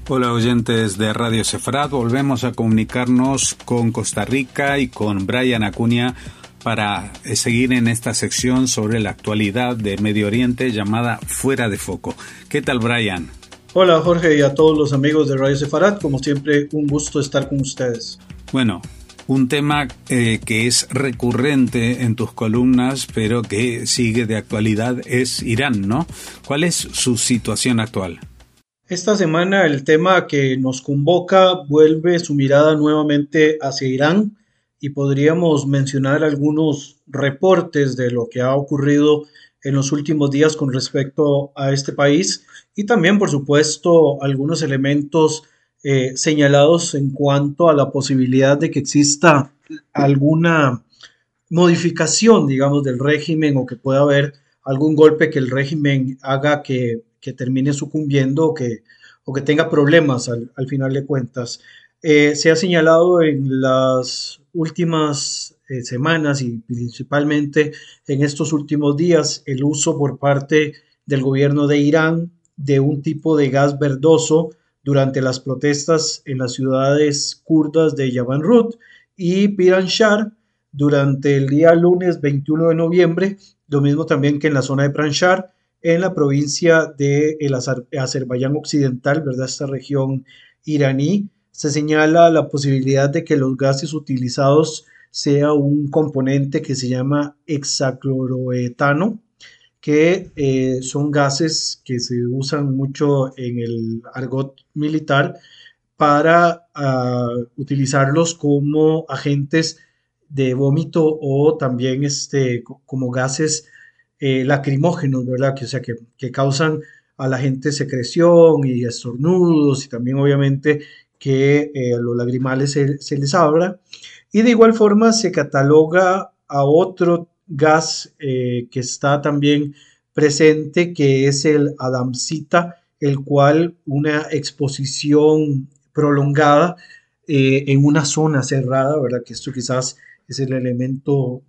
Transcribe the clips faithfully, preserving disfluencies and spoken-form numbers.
Hola oyentes de Radio Sefarad, volvemos a comunicarnos con Costa Rica y con Brian Acuña para seguir en esta sección sobre la actualidad de Medio Oriente llamada Fuera de Foco. ¿Qué tal, Brian? Hola Jorge y a todos los amigos de Radio Sefarad, como siempre un gusto estar con ustedes. Bueno, un tema eh, que es recurrente en tus columnas, pero que sigue de actualidad, es Irán, ¿no? ¿Cuál es su situación actual? Esta semana el tema que nos convoca vuelve su mirada nuevamente hacia Irán y podríamos mencionar algunos reportes de lo que ha ocurrido en los últimos días con respecto a este país y también, por supuesto, algunos elementos eh, señalados en cuanto a la posibilidad de que exista alguna modificación, digamos, del régimen o que pueda haber algún golpe que el régimen haga que, que termine sucumbiendo o que, o que tenga problemas al, al final de cuentas. Eh, se ha señalado en las últimas eh, semanas y principalmente en estos últimos días el uso por parte del gobierno de Irán de un tipo de gas verdoso durante las protestas en las ciudades kurdas de Yavanrud y Piranshar durante el día lunes veintiuno de noviembre, lo mismo también que en la zona de Pranchar, en la provincia de el Azer Azerbaiyán Occidental, ¿verdad? Esta región iraní, se señala la posibilidad de que los gases utilizados sea un componente que se llama hexacloroetano, que eh, son gases que se usan mucho en el argot militar para uh, utilizarlos como agentes de vómito o también este, como gases eh, lacrimógenos, ¿verdad? Que, o sea, que, que causan a la gente secreción y estornudos y también obviamente que eh, a los lagrimales se, se les abra. Y de igual forma se cataloga a otro gas eh, que está también presente, que es el adamsita, el cual una exposición prolongada eh, en una zona cerrada, ¿verdad? Que esto quizás es el elemento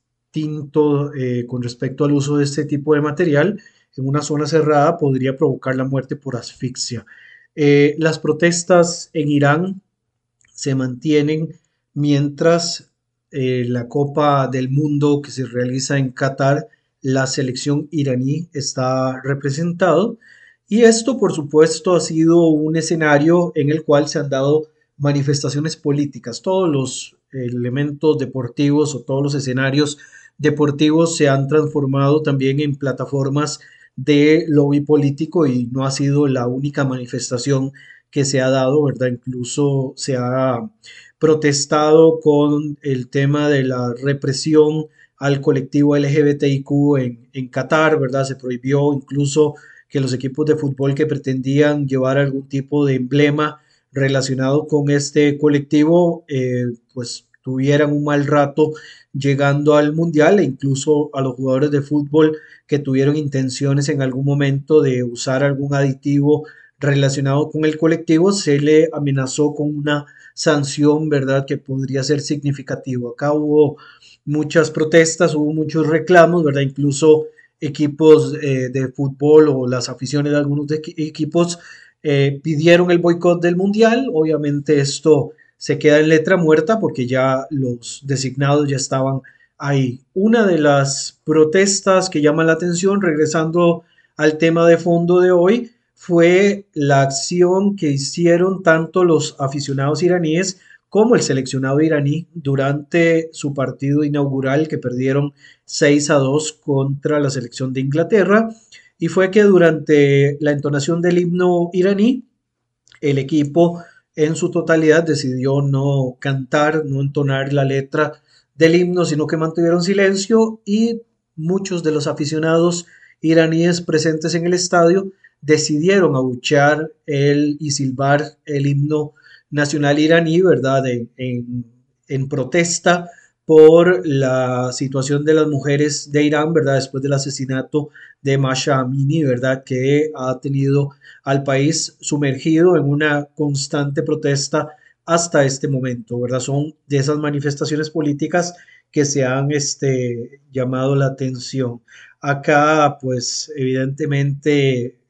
distinto eh, con respecto al uso de este tipo de material. En una zona cerrada podría provocar la muerte por asfixia. Eh, las protestas en Irán se mantienen mientras eh, la Copa del Mundo que se realiza en Qatar, la selección iraní está representado y esto por supuesto ha sido un escenario en el cual se han dado manifestaciones políticas. Todos los elementos deportivos o todos los escenarios deportivos se han transformado también en plataformas de lobby político y no ha sido la única manifestación que se ha dado, ¿verdad? Incluso se ha protestado con el tema de la represión al colectivo L G B T I Q en, en Qatar, ¿verdad? Se prohibió incluso que los equipos de fútbol que pretendían llevar algún tipo de emblema relacionado con este colectivo, eh, pues tuvieran un mal rato llegando al mundial e incluso a los jugadores de fútbol que tuvieron intenciones en algún momento de usar algún aditivo relacionado con el colectivo, se le amenazó con una sanción, ¿verdad? Que podría ser significativo. Acá hubo muchas protestas, hubo muchos reclamos, ¿verdad? Incluso equipos eh, de fútbol o las aficiones de algunos de equipos eh, pidieron el boicot del mundial. Obviamente esto se queda en letra muerta porque ya los designados ya estaban ahí. Una de las protestas que llama la atención, regresando al tema de fondo de hoy, fue la acción que hicieron tanto los aficionados iraníes como el seleccionado iraní durante su partido inaugural que perdieron seis a dos contra la selección de Inglaterra, y fue que durante la entonación del himno iraní el equipo en su totalidad decidió no cantar, no entonar la letra del himno, sino que mantuvieron silencio y muchos de los aficionados iraníes presentes en el estadio decidieron abuchear el, y silbar el himno nacional iraní, ¿verdad? En, en, en protesta por la situación de las mujeres de Irán, ¿verdad? Después del asesinato de Masha Amini, ¿verdad? Que ha tenido al país sumergido en una constante protesta hasta este momento, ¿verdad? Son de esas manifestaciones políticas que se han este, llamado la atención. Acá, pues, evidentemente es,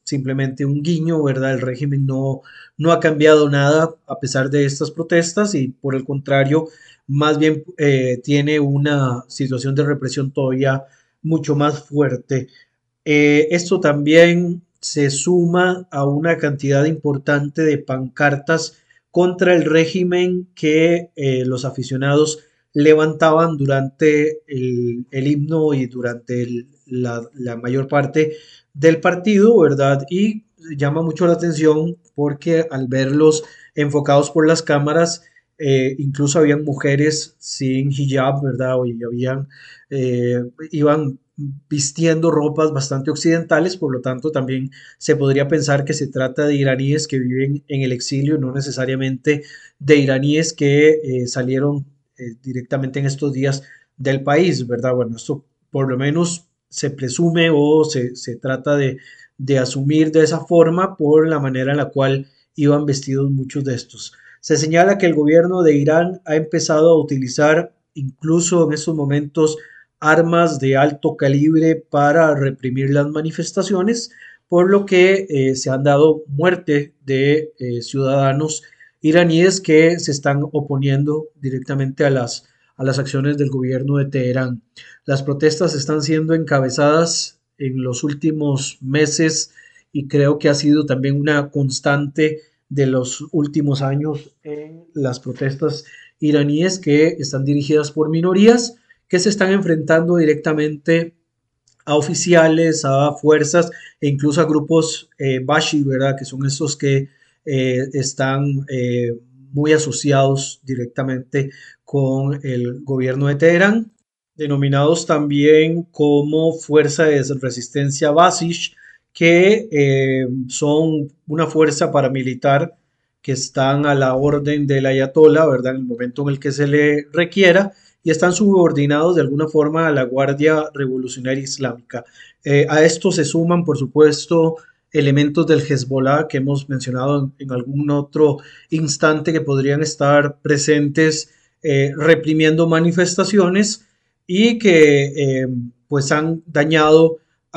simplemente un guiño, ¿verdad? El régimen no, no ha cambiado nada a pesar de estas protestas y por el contrario, más bien eh, tiene una situación de represión todavía mucho más fuerte. Eh, esto también se suma a una cantidad importante de pancartas contra el régimen que eh, los aficionados levantaban durante el, el himno y durante el, la, la, mayor parte del partido, ¿verdad? Y llama mucho la atención porque al verlos enfocados por las cámaras, eh, incluso habían mujeres sin hijab, ¿verdad? Y habían, eh, iban vistiendo ropas bastante occidentales, por lo tanto también se podría pensar que se trata de iraníes que viven en el exilio, no necesariamente de iraníes que eh, salieron eh, directamente en estos días del país, ¿verdad? Bueno, esto por lo menos se presume o se, se trata de, de asumir de esa forma por la manera en la cual iban vestidos muchos de estos. Se señala que el gobierno de Irán ha empezado a utilizar incluso en estos momentos armas de alto calibre para reprimir las manifestaciones, por lo que eh, se han dado muerte de eh, ciudadanos iraníes que se están oponiendo directamente a las, a las acciones del gobierno de Teherán. Las protestas están siendo encabezadas en los últimos meses y creo que ha sido también una constante de los últimos años en las protestas iraníes que están dirigidas por minorías que se están enfrentando directamente a oficiales, a fuerzas e incluso a grupos eh, Bashi, ¿verdad? Que son esos que eh, están eh, muy asociados directamente con el gobierno de Teherán, denominados también como Fuerza de Resistencia Basish, que eh, son una fuerza paramilitar que están a la orden del ayatolá, ¿verdad? En el momento en el que se le requiera, y están subordinados de alguna forma a la Guardia Revolucionaria Islámica. Eh, a esto se suman, por supuesto, elementos del Hezbollah que hemos mencionado en, en algún otro instante que podrían estar presentes eh, reprimiendo manifestaciones y que eh, pues han dañado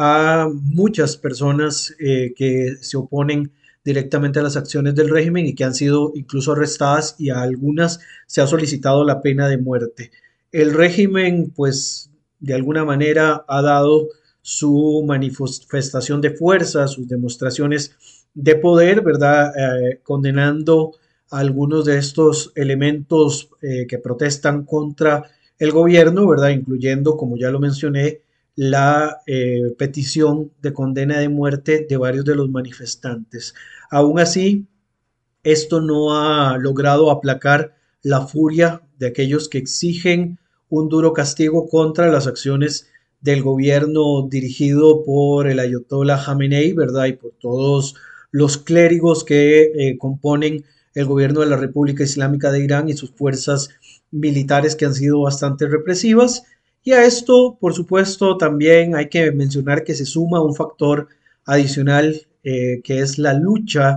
a muchas personas eh, que se oponen directamente a las acciones del régimen y que han sido incluso arrestadas y a algunas se ha solicitado la pena de muerte. El régimen, pues, de alguna manera ha dado su manifestación de fuerza, sus demostraciones de poder, ¿verdad? Eh, condenando a algunos de estos elementos eh, que protestan contra el gobierno, ¿verdad? Incluyendo, como ya lo mencioné, la eh, petición de condena de muerte de varios de los manifestantes. Aún así, esto no ha logrado aplacar la furia de aquellos que exigen un duro castigo contra las acciones del gobierno dirigido por el ayatolá Jamenei, ¿verdad? Y por todos los clérigos que eh, componen el gobierno de la República Islámica de Irán y sus fuerzas militares que han sido bastante represivas. Y a esto, por supuesto, también hay que mencionar que se suma un factor adicional eh, que es la lucha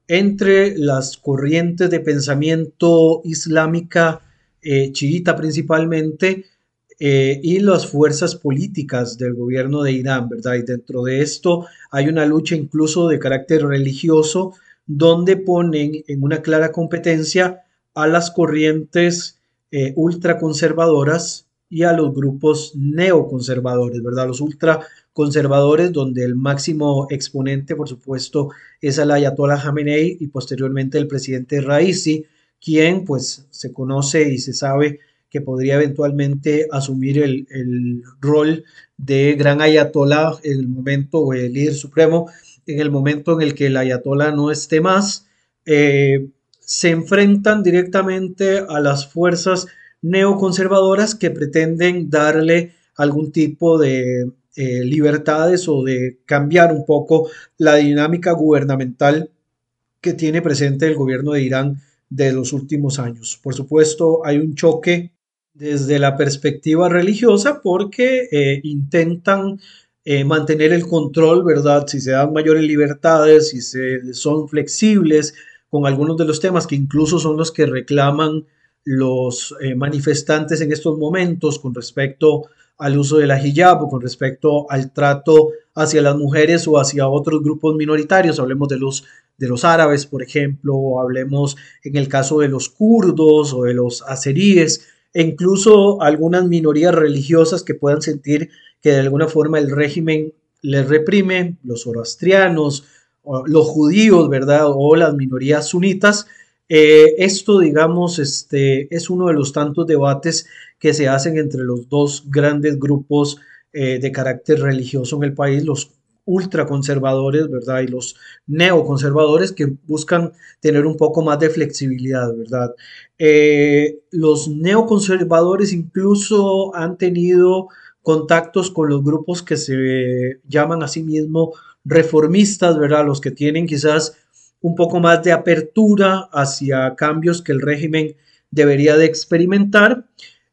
entre las corrientes de pensamiento islámica eh, chiita principalmente eh, y las fuerzas políticas del gobierno de Irán, ¿verdad? Y dentro de esto hay una lucha incluso de carácter religioso donde ponen en una clara competencia a las corrientes eh, ultraconservadoras y a los grupos neoconservadores, ¿verdad? Los ultraconservadores, donde el máximo exponente, por supuesto, es el ayatolá Jamenei y posteriormente el presidente Raisi, quien pues se conoce y se sabe que podría eventualmente asumir el, el rol de gran ayatolá en el momento, o el líder supremo, en el momento en el que el ayatolá no esté más. Eh, se enfrentan directamente a las fuerzas neoconservadoras que pretenden darle algún tipo de eh, libertades o de cambiar un poco la dinámica gubernamental que tiene presente el gobierno de Irán de los últimos años. Por supuesto, hay un choque desde la perspectiva religiosa porque eh, intentan eh, mantener el control, ¿verdad? Si se dan mayores libertades, si se, son flexibles con algunos de los temas que incluso son los que reclaman los eh, manifestantes en estos momentos con respecto al uso de la hijab o con respecto al trato hacia las mujeres o hacia otros grupos minoritarios. Hablemos de los, de los árabes, por ejemplo, o hablemos en el caso de los kurdos o de los azeríes, e incluso algunas minorías religiosas que puedan sentir que de alguna forma el régimen les reprime, los zoroastrianos, los judíos, ¿verdad? O las minorías sunitas. Eh, esto, digamos, este, es uno de los tantos debates que se hacen entre los dos grandes grupos eh, de carácter religioso en el país, los ultraconservadores, ¿verdad? Y los neoconservadores que buscan tener un poco más de flexibilidad, ¿verdad? Eh, los neoconservadores incluso han tenido contactos con los grupos que se llaman a sí mismos reformistas, ¿verdad? Los que tienen quizás un poco más de apertura hacia cambios que el régimen debería de experimentar.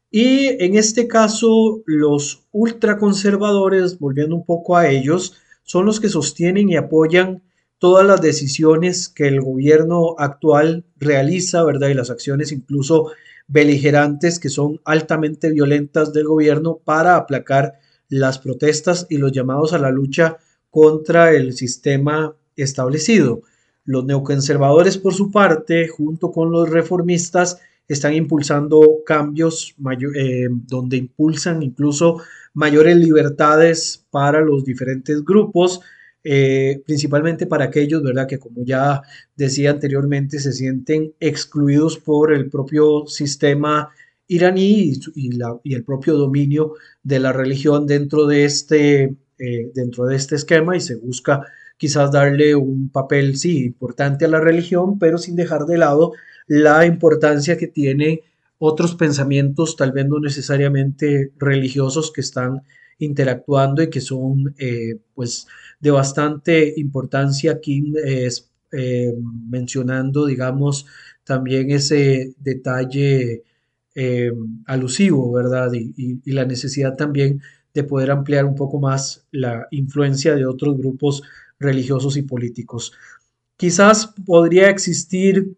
Y en este caso, los ultraconservadores, volviendo un poco a ellos, son los que sostienen y apoyan todas las decisiones que el gobierno actual realiza, ¿verdad? Y las acciones incluso beligerantes que son altamente violentas del gobierno para aplacar las protestas y los llamados a la lucha contra el sistema establecido. Los neoconservadores, por su parte, junto con los reformistas, están impulsando cambios mayor, eh, donde impulsan incluso mayores libertades para los diferentes grupos, eh, principalmente para aquellos, ¿verdad?, que como ya decía anteriormente, se sienten excluidos por el propio sistema iraní y, y, la, y el propio dominio de la religión dentro de este, eh, dentro de este esquema, y se busca quizás darle un papel, sí, importante a la religión, pero sin dejar de lado la importancia que tiene otros pensamientos, tal vez no necesariamente religiosos, que están interactuando y que son eh, pues de bastante importancia aquí, eh, eh, mencionando, digamos, también ese detalle eh, alusivo, ¿verdad? Y, y, y la necesidad también de poder ampliar un poco más la influencia de otros grupos religiosos y políticos. Quizás podría existir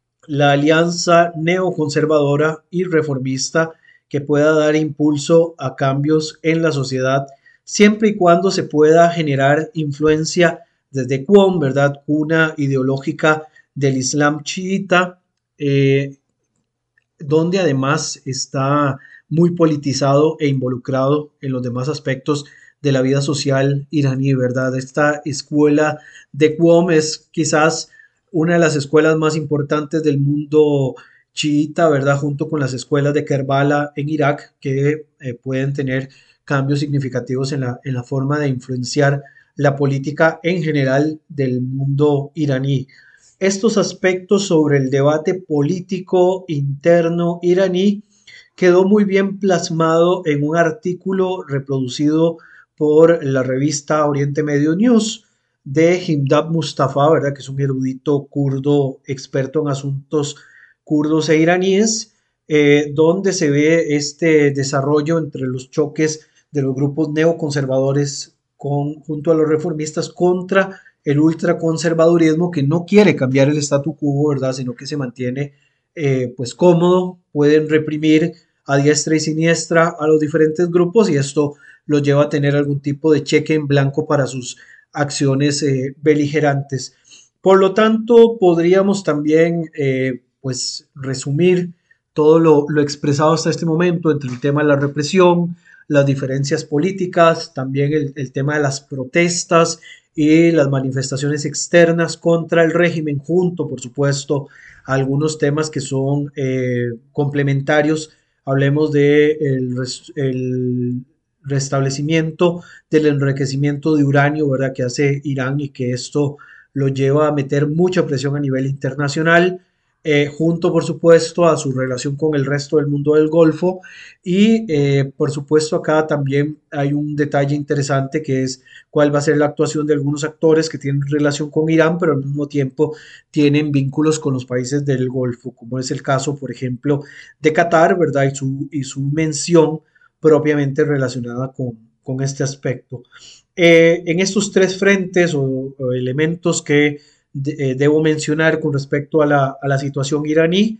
la alianza neoconservadora y reformista que pueda dar impulso a cambios en la sociedad, siempre y cuando se pueda generar influencia desde Qom, ¿verdad? Cuna ideológica del Islam chiita, eh, donde además está muy politizado e involucrado en los demás aspectos de la vida social iraní, ¿verdad? Esta escuela de Qom es quizás una de las escuelas más importantes del mundo chiita, ¿verdad? Junto con las escuelas de Kerbala en Irak, que eh, pueden tener cambios significativos en la, en la forma de influenciar la política en general del mundo iraní. Estos aspectos sobre el debate político interno iraní quedó muy bien plasmado en un artículo reproducido por la revista Oriente Medio News de Himdab Mustafa, ¿verdad?, que es un erudito kurdo experto en asuntos kurdos e iraníes, eh, donde se ve este desarrollo entre los choques de los grupos neoconservadores con, junto a los reformistas contra el ultraconservadurismo, que no quiere cambiar el statu quo, ¿verdad?, sino que se mantiene eh, pues cómodo. Pueden reprimir a diestra y siniestra a los diferentes grupos, y esto los lleva a tener algún tipo de cheque en blanco para sus acciones eh, beligerantes. Por lo tanto, podríamos también eh, pues resumir todo lo, lo expresado hasta este momento entre el tema de la represión, las diferencias políticas, también el, el tema de las protestas y las manifestaciones externas contra el régimen, junto, por supuesto, a algunos temas que son eh, complementarios. Hablemos de el, el restablecimiento del enriquecimiento de uranio, ¿verdad?, que hace Irán, y que esto lo lleva a meter mucha presión a nivel internacional, eh, junto por supuesto a su relación con el resto del mundo del Golfo. Y eh, por supuesto acá también hay un detalle interesante, que es cuál va a ser la actuación de algunos actores que tienen relación con Irán, pero al mismo tiempo tienen vínculos con los países del Golfo, como es el caso, por ejemplo, de Qatar, ¿verdad?, y su, y su mención propiamente relacionada con, con este aspecto. Eh, en estos tres frentes o, o elementos que de, eh, debo mencionar con respecto a la, a la situación iraní,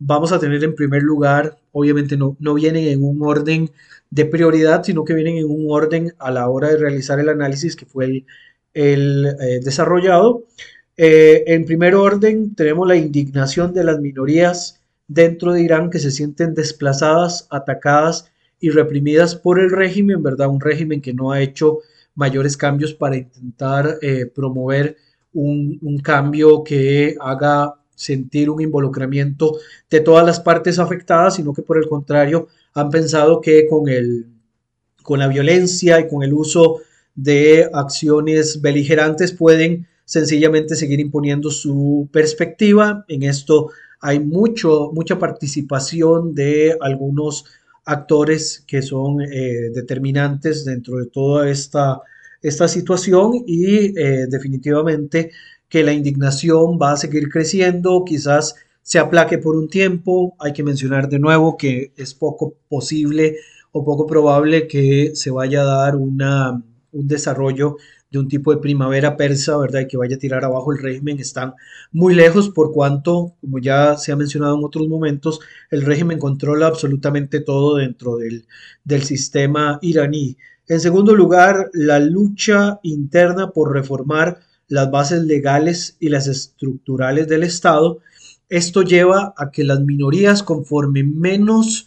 vamos a tener en primer lugar, obviamente no, no vienen en un orden de prioridad, sino que vienen en un orden a la hora de realizar el análisis que fue el, el eh, desarrollado. Eh, en primer orden, tenemos la indignación de las minorías dentro de Irán que se sienten desplazadas, atacadas y reprimidas por el régimen, ¿verdad? Un régimen que no ha hecho mayores cambios para intentar eh, promover un, un cambio que haga sentir un involucramiento de todas las partes afectadas, sino que por el contrario han pensado que con, el, con la violencia y con el uso de acciones beligerantes pueden sencillamente seguir imponiendo su perspectiva. En esto hay mucho, mucha participación de algunos actores que son eh, determinantes dentro de toda esta, esta situación y eh, definitivamente que la indignación va a seguir creciendo, quizás se aplaque por un tiempo. Hay que mencionar de nuevo que es poco posible o poco probable que se vaya a dar una, un desarrollo de un tipo de primavera persa, ¿verdad? Y que vaya a tirar abajo el régimen. Están muy lejos por cuanto, como ya se ha mencionado en otros momentos, el régimen controla absolutamente todo dentro del, del sistema iraní. En segundo lugar, la lucha interna por reformar las bases legales y las estructurales del Estado. Esto lleva a que las minorías, conforme menos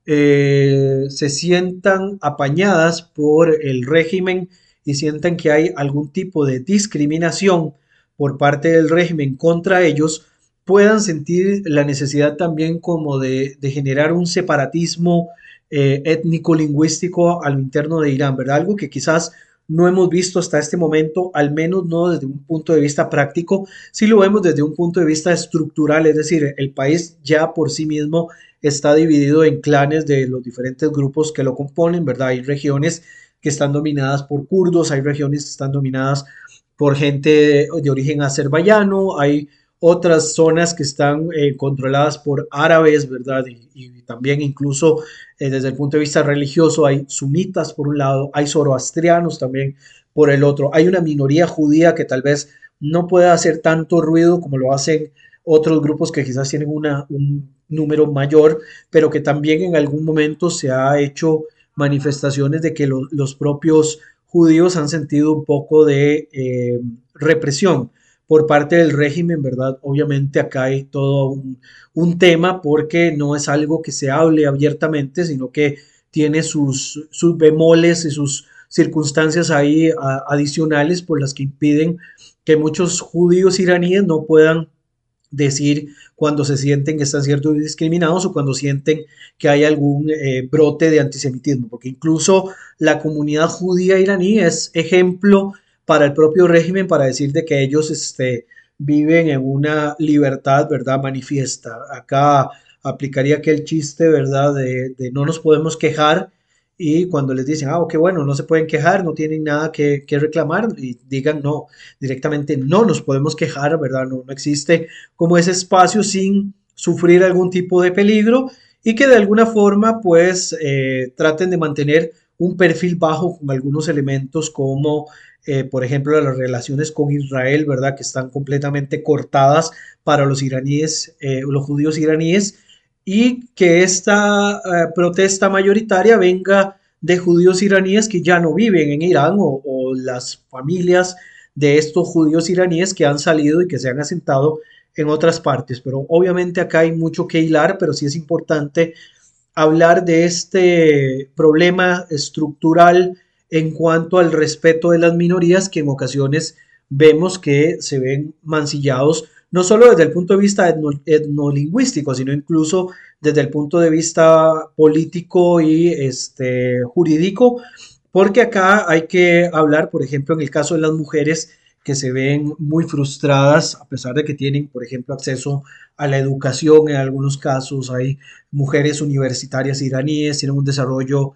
eh, se sientan apañadas por el régimen y sientan que hay algún tipo de discriminación por parte del régimen contra ellos, puedan sentir la necesidad también como de, de generar un separatismo eh, étnico-lingüístico a lo interno de Irán, ¿verdad? Algo que quizás no hemos visto hasta este momento, al menos no desde un punto de vista práctico, sí lo vemos desde un punto de vista estructural, es decir, el país ya por sí mismo está dividido en clanes de los diferentes grupos que lo componen, ¿verdad? Hay regiones que están dominadas por kurdos, hay regiones que están dominadas por gente de, de origen azerbaiyano, hay otras zonas que están eh, controladas por árabes, ¿verdad? Y, y también incluso eh, desde el punto de vista religioso hay sunitas por un lado, hay zoroastrianos también por el otro, hay una minoría judía que tal vez no pueda hacer tanto ruido como lo hacen otros grupos que quizás tienen una, un número mayor, pero que también en algún momento se ha hecho manifestaciones de que lo, los propios judíos han sentido un poco de eh, represión por parte del régimen, ¿verdad? Obviamente acá hay todo un, un, tema porque no es algo que se hable abiertamente, sino que tiene sus, sus bemoles y sus circunstancias ahí a, adicionales por las que impiden que muchos judíos iraníes no puedan decir cuando se sienten que están siendo discriminados o cuando sienten que hay algún eh, brote de antisemitismo, porque incluso la comunidad judía iraní es ejemplo para el propio régimen para decir de que ellos este, viven en una libertad, ¿verdad?, manifiesta. Acá aplicaría aquel chiste, ¿verdad?, de, de no nos podemos quejar, y cuando les dicen, ah, ok, bueno, no se pueden quejar, no tienen nada que, que reclamar, y digan no, directamente no nos podemos quejar, ¿verdad? No, no existe como ese espacio sin sufrir algún tipo de peligro y que de alguna forma pues eh, traten de mantener un perfil bajo con algunos elementos como eh, por ejemplo las relaciones con Israel, ¿verdad? Que están completamente cortadas para los iraníes, eh, los judíos iraníes, y que esta eh, protesta mayoritaria venga de judíos iraníes que ya no viven en Irán o, o las familias de estos judíos iraníes que han salido y que se han asentado en otras partes. Pero obviamente acá hay mucho que hilar, pero sí es importante hablar de este problema estructural en cuanto al respeto de las minorías que en ocasiones vemos que se ven mancillados no solo desde el punto de vista etno, etnolingüístico, sino incluso desde el punto de vista político y este, jurídico, porque acá hay que hablar, por ejemplo, en el caso de las mujeres que se ven muy frustradas, a pesar de que tienen, por ejemplo, acceso a la educación en algunos casos. Hay mujeres universitarias iraníes, tienen un desarrollo,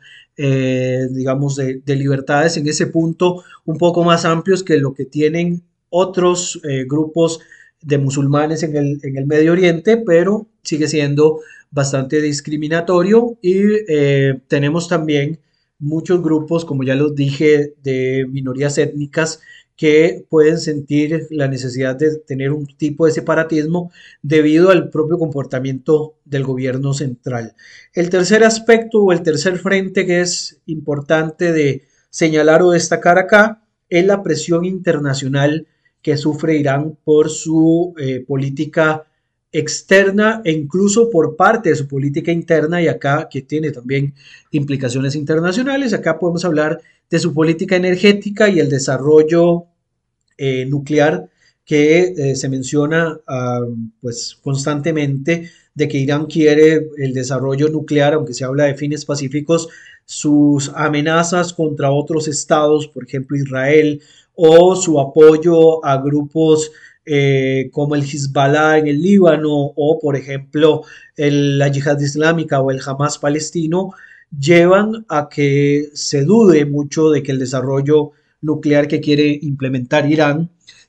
eh, digamos, de, de libertades en ese punto un poco más amplios que lo que tienen otros eh, grupos de musulmanes en el, en el Medio Oriente, pero sigue siendo bastante discriminatorio y eh, tenemos también muchos grupos, como ya los dije, de minorías étnicas que pueden sentir la necesidad de tener un tipo de separatismo debido al propio comportamiento del gobierno central. El tercer aspecto o el tercer frente que es importante de señalar o destacar acá es la presión internacional que sufre Irán por su eh, política externa e incluso por parte de su política interna, y acá que tiene también implicaciones internacionales. Acá podemos hablar de su política energética y el desarrollo eh, nuclear que eh, se menciona uh, pues constantemente de que Irán quiere el desarrollo nuclear, aunque se habla de fines pacíficos. Sus amenazas contra otros estados, por ejemplo Israel, o su apoyo a grupos eh, como el Hezbollah en el Líbano, o por ejemplo el, la Yihad Islámica o el Hamas palestino, llevan a que se dude mucho de que el desarrollo nuclear que quiere implementar Irán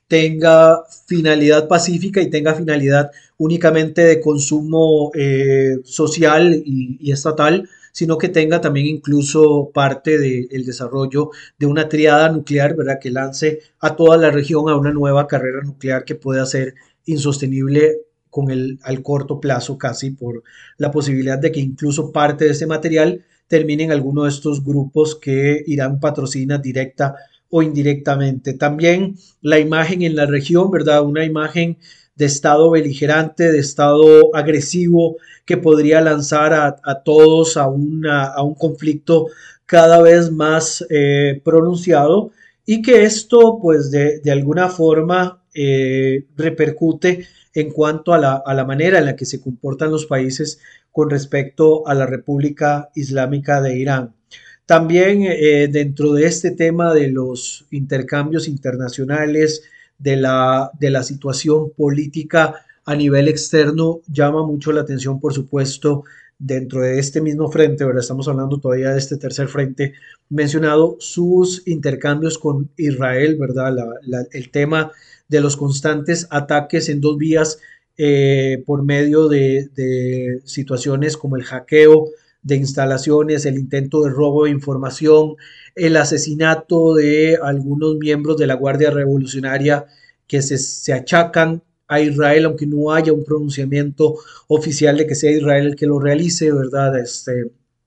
tenga finalidad pacífica y tenga finalidad únicamente de consumo eh, social y, y estatal, sino que tenga también incluso parte del desarrollo de una triada nuclear, ¿verdad?, que lance a toda la región a una nueva carrera nuclear que pueda ser insostenible con el, al corto plazo, casi por la posibilidad de que incluso parte de ese material termine en alguno de estos grupos que Irán patrocina directa o indirectamente. También la imagen en la región, ¿verdad?, una imagen de estado beligerante, de estado agresivo, que podría lanzar a, a todos a, una, a un conflicto cada vez más eh, pronunciado, y que esto pues de, de alguna forma eh, repercute en cuanto a la, a la manera en la que se comportan los países con respecto a la República Islámica de Irán. También eh, dentro de este tema de los intercambios internacionales, de la, de la situación política a nivel externo, llama mucho la atención, por supuesto, dentro de este mismo frente, ¿verdad? Estamos hablando todavía de este tercer frente mencionado, sus intercambios con Israel, ¿verdad? La, la, el tema de los constantes ataques en dos vías eh, por medio de, de situaciones como el hackeo de instalaciones, el intento de robo de información, el asesinato de algunos miembros de la Guardia Revolucionaria que se, se achacan a Israel, aunque no haya un pronunciamiento oficial de que sea Israel el que lo realice, ¿verdad? Este,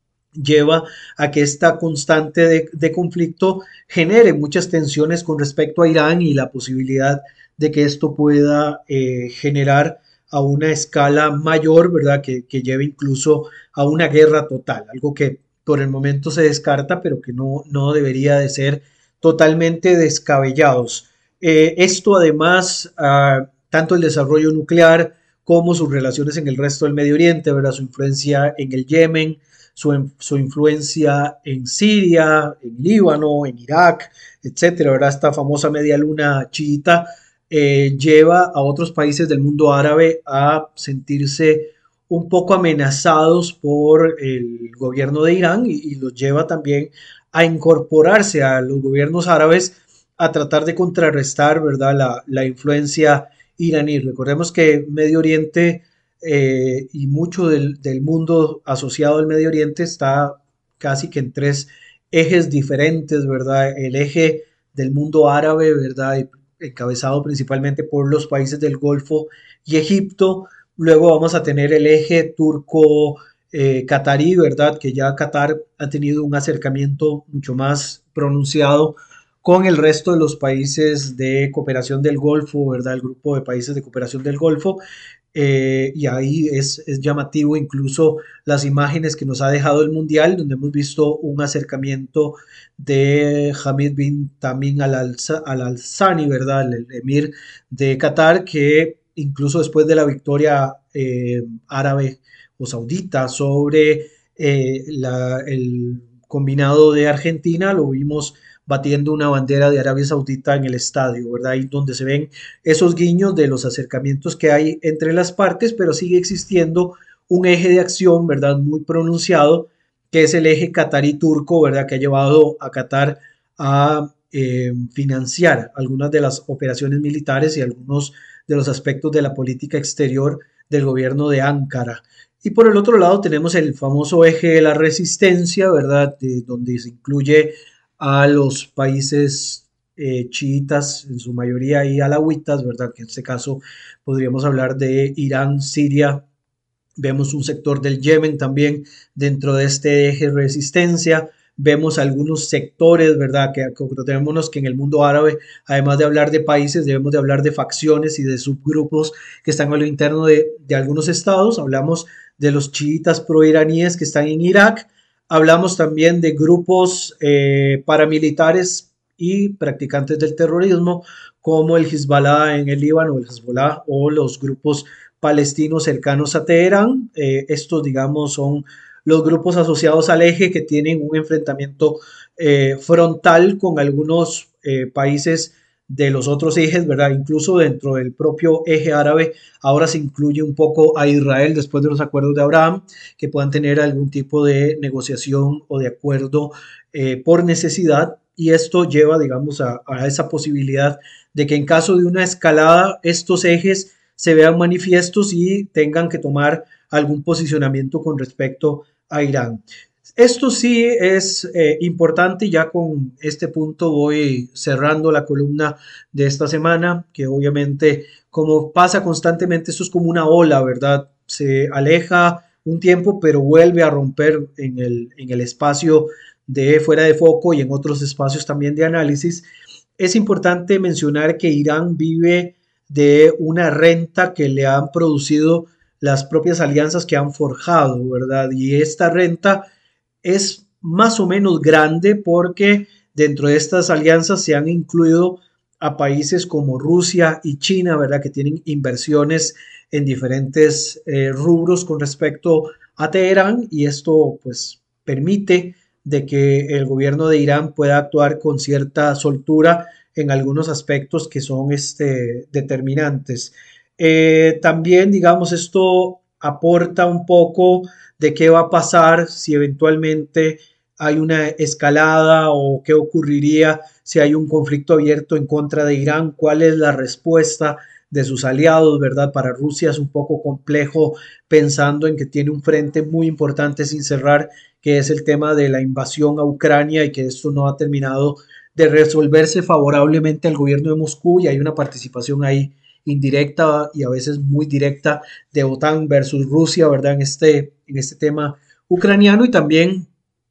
lleva a que esta constante de, de conflicto genere muchas tensiones con respecto a Irán y la posibilidad de que esto pueda eh, generar a una escala mayor, ¿verdad? Que, que lleve incluso a una guerra total, algo que por el momento se descarta, pero que no, no debería de ser totalmente descabellados. Eh, esto además, uh, tanto el desarrollo nuclear como sus relaciones en el resto del Medio Oriente, ¿verdad? Su influencia en el Yemen, su, su influencia en Siria, en Líbano, en Irak, etcétera, ¿verdad? Esta famosa media luna chiita eh, lleva a otros países del mundo árabe a sentirse un poco amenazados por el gobierno de Irán, y, y los lleva también a incorporarse a los gobiernos árabes a tratar de contrarrestar, ¿verdad?, la, la influencia iraní. Recordemos que Medio Oriente eh, y mucho del, del mundo asociado al Medio Oriente está casi que en tres ejes diferentes, ¿verdad? El eje del mundo árabe, ¿verdad?, encabezado principalmente por los países del Golfo y Egipto. Luego vamos a tener el eje turco eh, catarí, ¿verdad?, que ya Qatar ha tenido un acercamiento mucho más pronunciado con el resto de los países de cooperación del Golfo, ¿verdad?, el grupo de países de cooperación del Golfo. Eh, y ahí es, es llamativo incluso las imágenes que nos ha dejado el Mundial, donde hemos visto un acercamiento de Hamid bin Tamim al-Thani, ¿verdad?, el emir de Qatar, que incluso después de la victoria eh, árabe o saudita sobre eh, la, el combinado de Argentina, lo vimos batiendo una bandera de Arabia Saudita en el estadio, ¿verdad? Ahí donde se ven esos guiños de los acercamientos que hay entre las partes, pero sigue existiendo un eje de acción, ¿verdad?, muy pronunciado, que es el eje catarí-turco, ¿verdad?, que ha llevado a Qatar a eh, financiar algunas de las operaciones militares y algunos de los aspectos de la política exterior del gobierno de Ankara. Y por el otro lado tenemos el famoso eje de la resistencia, ¿verdad?, de, donde se incluye a los países eh, chiitas, en su mayoría y alawitas, ¿verdad? Que en este caso podríamos hablar de Irán, Siria. Vemos un sector del Yemen también dentro de este eje de resistencia. Vemos algunos sectores, ¿verdad? Que acordémonos que en el mundo árabe, además de hablar de países, debemos de hablar de facciones y de subgrupos que están a lo interno de, de algunos estados. Hablamos de los chiitas proiraníes que están en Irak. Hablamos también de grupos eh, paramilitares y practicantes del terrorismo, como el Hezbollah en el Líbano, el Hezbollah o los grupos palestinos cercanos a Teherán. Eh, estos, digamos, son los grupos asociados al eje que tienen un enfrentamiento eh, frontal con algunos eh, países de los otros ejes, ¿verdad? Incluso dentro del propio eje árabe, ahora se incluye un poco a Israel después de los acuerdos de Abraham, que puedan tener algún tipo de negociación o de acuerdo eh, por necesidad, y esto lleva, digamos, a, a esa posibilidad de que en caso de una escalada, estos ejes se vean manifiestos y tengan que tomar algún posicionamiento con respecto a Irán. Esto sí es eh, importante, y ya con este punto voy cerrando la columna de esta semana, que obviamente, como pasa constantemente, esto es como una ola, ¿verdad? Se aleja un tiempo, pero vuelve a romper en el, en el espacio de fuera de foco y en otros espacios también de análisis. Es importante mencionar que Irán vive de una renta que le han producido las propias alianzas que han forjado, ¿verdad? Y esta renta es más o menos grande porque dentro de estas alianzas se han incluido a países como Rusia y China, ¿verdad? Que tienen inversiones en diferentes eh, rubros con respecto a Teherán, y esto pues permite de que el gobierno de Irán pueda actuar con cierta soltura en algunos aspectos que son este, determinantes. Eh, también, digamos, esto aporta un poco de qué va a pasar si eventualmente hay una escalada, o qué ocurriría si hay un conflicto abierto en contra de Irán, cuál es la respuesta de sus aliados, ¿verdad? Para Rusia es un poco complejo, pensando en que tiene un frente muy importante sin cerrar, que es el tema de la invasión a Ucrania, y que esto no ha terminado de resolverse favorablemente al gobierno de Moscú, y hay una participación ahí indirecta y a veces muy directa de OTAN versus Rusia, ¿verdad? En este, en este tema ucraniano, y también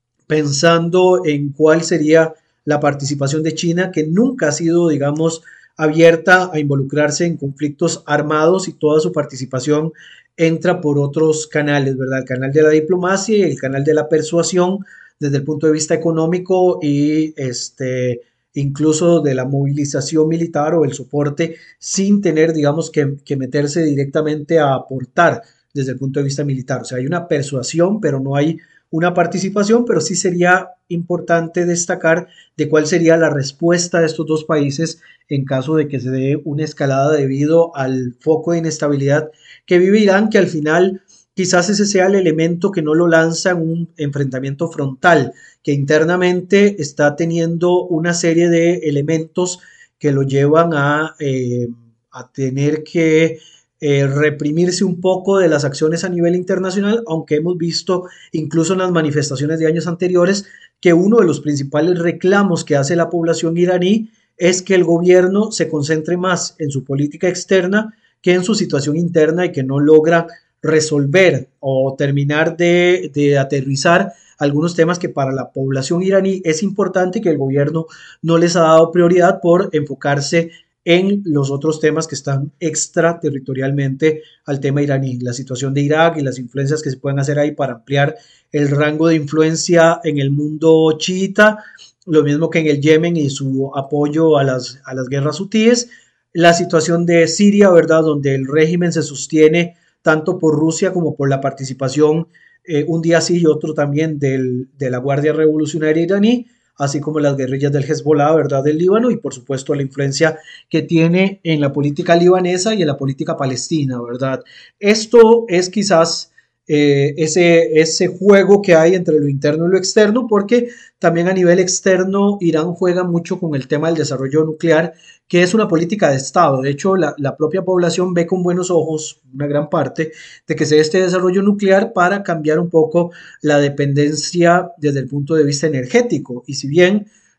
pensando en cuál sería la participación de China, que nunca ha sido, digamos, abierta a involucrarse en conflictos armados, y toda su participación entra por otros canales, ¿verdad? El canal de la diplomacia y el canal de la persuasión desde el punto de vista económico, y este, incluso de la movilización militar o el soporte, sin tener, digamos, que, que meterse directamente a aportar desde el punto de vista militar. O sea, hay una persuasión, pero no hay una participación, pero sí sería importante destacar de cuál sería la respuesta de estos dos países en caso de que se dé una escalada debido al foco de inestabilidad que vive Irán, que al final quizás ese sea el elemento que no lo lanza en un enfrentamiento frontal, que internamente está teniendo una serie de elementos que lo llevan a, eh, a tener que eh, reprimirse un poco de las acciones a nivel internacional, aunque hemos visto incluso en las manifestaciones de años anteriores que uno de los principales reclamos que hace la población iraní es que el gobierno se concentre más en su política externa que en su situación interna, y que no logra resolver o terminar de, de aterrizar algunos temas que para la población iraní es importante, y que el gobierno no les ha dado prioridad por enfocarse en los otros temas que están extraterritorialmente al tema iraní, la situación de Irak y las influencias que se pueden hacer ahí para ampliar el rango de influencia en el mundo chiita, lo mismo que en el Yemen y su apoyo a las, a las guerras hutíes, la situación de Siria, ¿verdad?, donde el régimen se sostiene tanto por Rusia como por la participación eh, un día sí y otro también del, de la Guardia Revolucionaria iraní, así como las guerrillas del Hezbollah, ¿verdad?, del Líbano, y por supuesto la influencia que tiene en la política libanesa y en la política palestina, ¿verdad? Esto es quizás eh, ese, ese juego que hay entre lo interno y lo externo, porque también a nivel externo Irán juega mucho con el tema del desarrollo nuclear, que es una política de Estado. De hecho, la, la propia población ve con buenos ojos, una gran parte, de que se dé este desarrollo nuclear para cambiar un poco la dependencia desde el punto de vista energético. Y si bien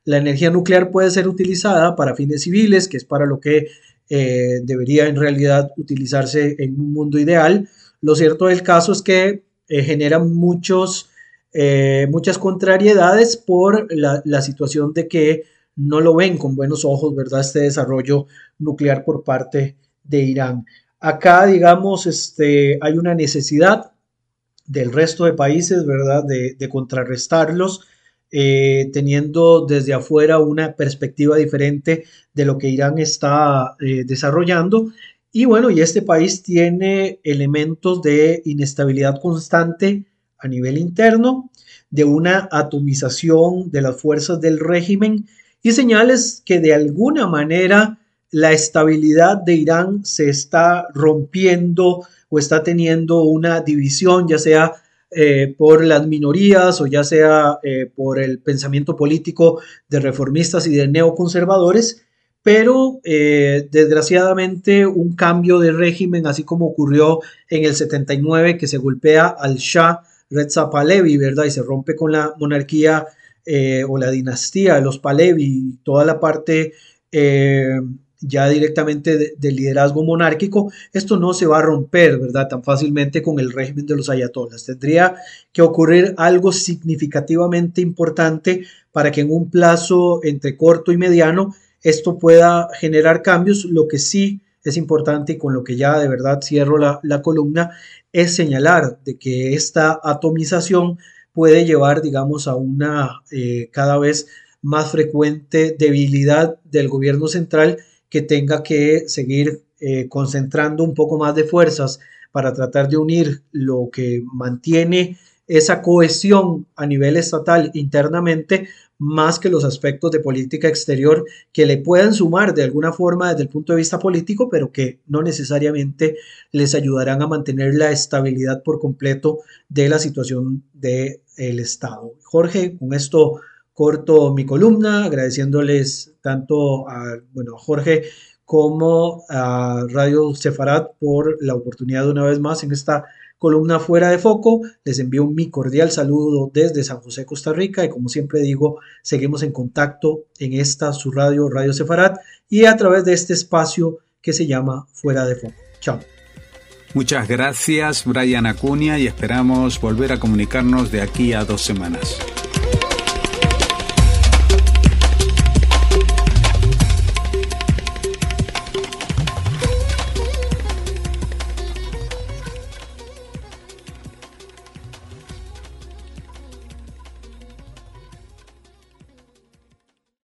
la energía nuclear puede ser utilizada para fines civiles, que es para lo que eh, debería en realidad utilizarse en un mundo ideal. Lo cierto del caso es que eh, genera muchos, eh, muchas contrariedades por la, la situación de que no lo ven con buenos ojos, ¿verdad? Este desarrollo nuclear por parte de Irán. Acá, digamos, este, hay una necesidad del resto de países, ¿verdad?, de, de contrarrestarlos, eh, teniendo desde afuera una perspectiva diferente de lo que Irán está eh, desarrollando. Y bueno, y este país tiene elementos de inestabilidad constante a nivel interno, de una atomización de las fuerzas del régimen y señales que de alguna manera la estabilidad de Irán se está rompiendo o está teniendo una división, ya sea eh, por las minorías o ya sea eh, por el pensamiento político de reformistas y de neoconservadores, pero eh, desgraciadamente un cambio de régimen, así como ocurrió en el setenta y nueve, que se golpea al Shah Reza Pahlavi, ¿verdad? Y se rompe con la monarquía eh, o la dinastía de los Pahlavi, toda la parte eh, ya directamente de, de liderazgo monárquico. Esto no se va a romper, ¿verdad?, tan fácilmente con el régimen de los ayatolas. Tendría que ocurrir algo significativamente importante para que en un plazo entre corto y mediano esto pueda generar cambios. Lo que sí es importante, y con lo que ya de verdad cierro la, la columna, es señalar de que esta atomización puede llevar, digamos, a una eh, cada vez más frecuente debilidad del gobierno central, que tenga que seguir eh, concentrando un poco más de fuerzas para tratar de unir lo que mantiene esa cohesión a nivel estatal internamente, más que los aspectos de política exterior que le puedan sumar de alguna forma desde el punto de vista político, pero que no necesariamente les ayudarán a mantener la estabilidad por completo de la situación del Estado. Jorge, con esto corto mi columna, agradeciéndoles tanto a, bueno, a Jorge como a Radio Sefarat por la oportunidad de una vez más en esta columna Fuera de Foco. Les envío mi cordial saludo desde San José, Costa Rica, y como siempre digo, seguimos en contacto en esta su radio, Radio Sefarat, y a través de este espacio que se llama Fuera de Foco. Chao. Muchas gracias, Bryan Acuña, y esperamos volver a comunicarnos de aquí a dos semanas.